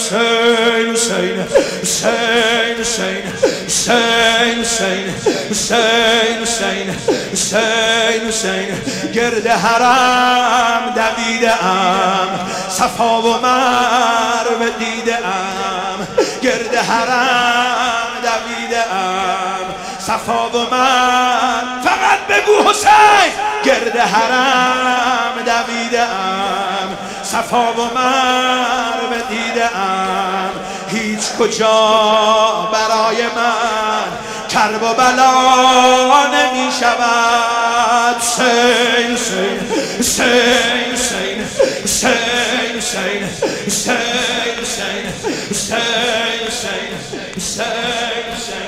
حسین حسین حسین حسین حسین حسین حسین حسین حسین گرد حرم دویدم صفا و مروه دیدم گرد حرم دویدم صفا و من فقط بگو حسین گرد حرم دویدم صفا و مروه دیدم هیچ کجا برای من کرب و بلا نمی شود حسین حسین حسین حسین حسین حسین حسین حسین حسین حسین حسین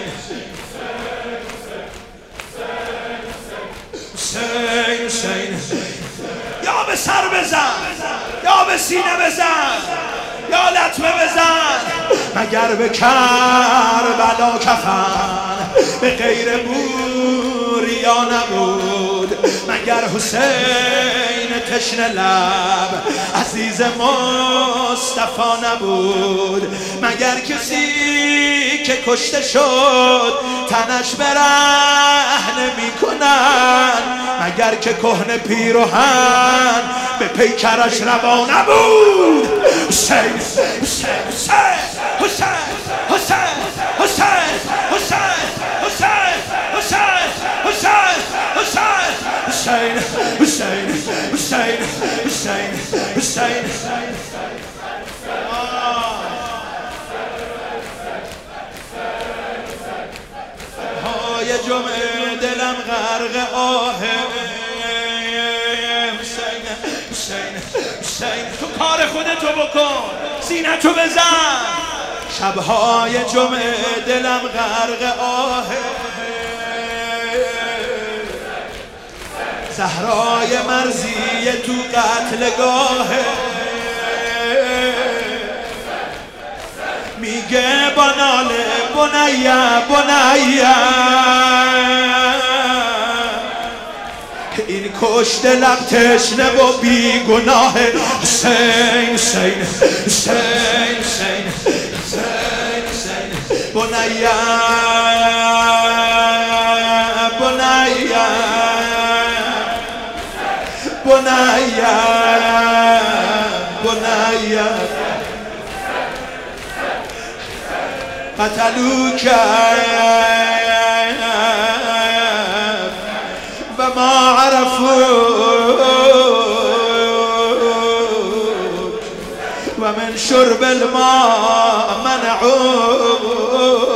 حسین حسین یا به سر بزن یا به سینه بزن یا لطمه بزن مگر به کربلا کفن به غیر بوریا نبود مگر حسین تشنه لب عزیز مصطفی نبود مگر کسی که کشته شد تنش برهنه میکنن مگر که کهنه پیراهن به پیکرش روا نبود حسین حسین حسین حسین حسین حسین حسین حسین حسین حسین حسین حسین حسین حسین حسین های جمعه دلم غرق آه حسین حسین حسین تو کار خودتو بکن سینه‌تو بزن شبهای جمعه دلم غرق آه زهرای مرزی تو قتلگاه میگه با ناله بنیه بنیه این کشته لب تشنه و بیگناه حسین حسین حسین حسین حسین حسین بنیه بنیه بنیه بنیه قتلوك وما عرفوك ومن شرب الماء منعوك